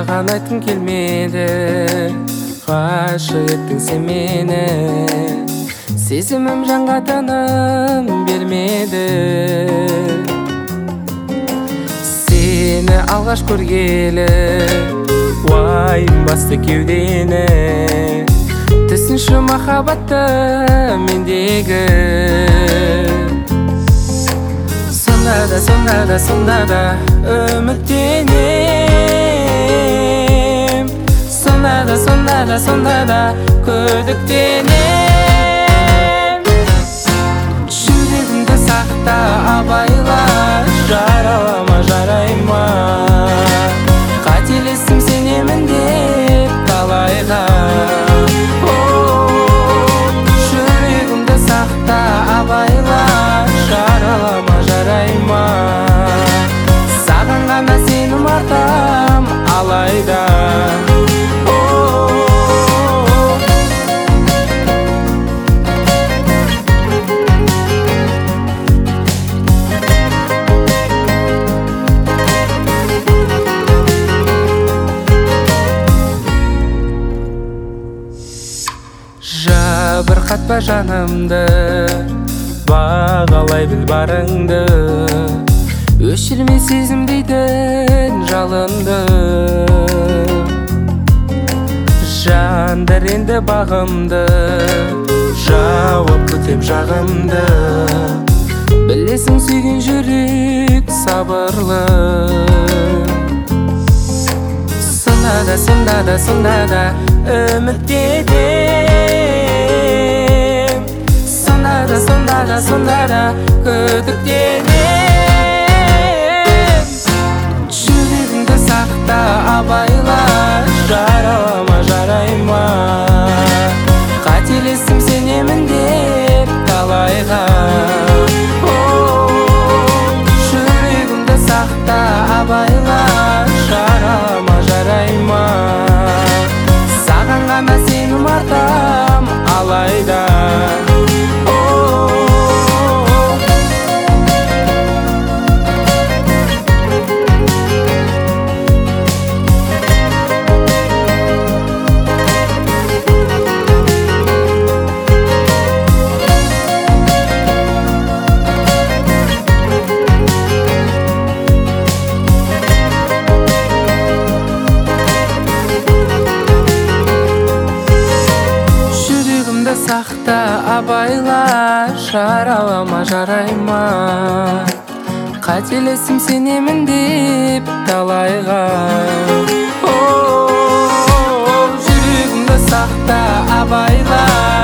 саған айтқым келмеді, ғашық еттің сен мені, сезімім жанға тыным бермеді. Сені алғаш көргелі уайым басты кеудені, түсінші махаббатты мендегі. Сонда да үміттенем, сонда да күдіктенем. Жүрегімді сақта, абайла, жаралама, жарайма. Қателестім, сенемін деп талайға. Жүрегімді сақта, абайла, жаралама, жарайма. Саған ғана сенім артам, алайда. Жабырқатпа жанымды, бағалай біл барыңды, өшірме сезімдейтін жалынды. Жандар енді бағымды, жауап күтем жағымды. Білесің сүйген жүрек сабырлы. Сонда да үміттенем, сонда да күдіктенем. Жүрегіңді сақта, абайла, жаралама, жарайма. Қателестім, сенемін деп талайға. Жүрегіңді сақта, абайла, жаралама, жарайма. Саған ғана сенім артам, алайда. Сақта, абайла, жаралама, жарайма. Қателестім, сенемін деп талайға. Жүрегімді сақта, абайла.